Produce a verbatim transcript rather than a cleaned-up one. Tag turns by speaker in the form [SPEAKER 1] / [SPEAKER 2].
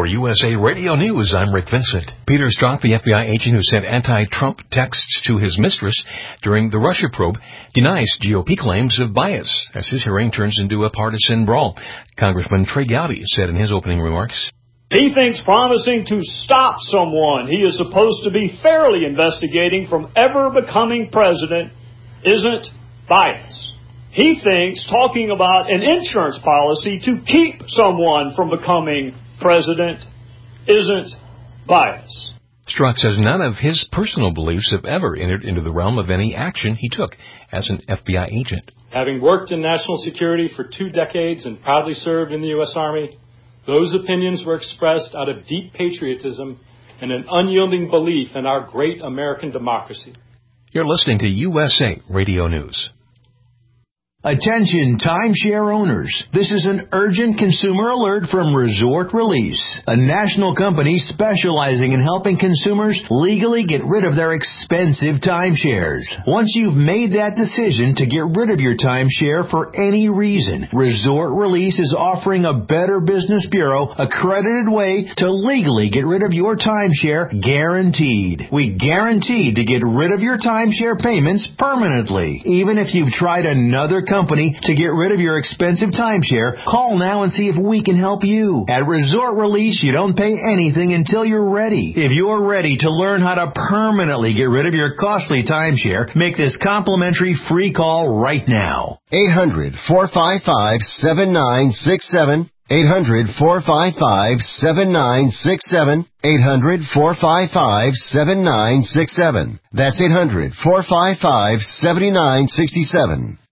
[SPEAKER 1] U S A Radio News, I'm Rick Vincent. Peter Strzok, the F B I agent who sent anti-Trump texts to his mistress during the Russia probe, denies G O P claims of bias as his hearing turns into a partisan brawl. Congressman Trey Gowdy said in his opening remarks,
[SPEAKER 2] he thinks promising to stop someone he is supposed to be fairly investigating from ever becoming president isn't bias. He thinks talking about an insurance policy to keep someone from becoming president isn't bias.
[SPEAKER 1] Strzok says none of his personal beliefs have ever entered into the realm of any action he took as an F B I agent.
[SPEAKER 3] Having worked in national security for two decades and proudly served in the U S Army, those opinions were expressed out of deep patriotism and an unyielding belief in our great American democracy.
[SPEAKER 1] You're listening to U S A Radio News.
[SPEAKER 4] Attention timeshare owners. This is an urgent consumer alert from Resort Release, a national company specializing in helping consumers legally get rid of their expensive timeshares. Once you've made that decision to get rid of your timeshare for any reason, Resort Release is offering a Better Business Bureau accredited way to legally get rid of your timeshare, guaranteed. We guarantee to get rid of your timeshare payments permanently. Even if you've tried another company to get rid of your expensive timeshare, call now and see if we can help you. At Resort Release, you don't pay anything until you're ready. If you're ready to learn how to permanently get rid of your costly timeshare, make this complimentary free call right now.
[SPEAKER 5] eight hundred, four five five, seven nine six seven. eight hundred, four five five, seven nine six seven. eight hundred, four five five, seven nine six seven. That's eight hundred, four five five, seven nine six seven.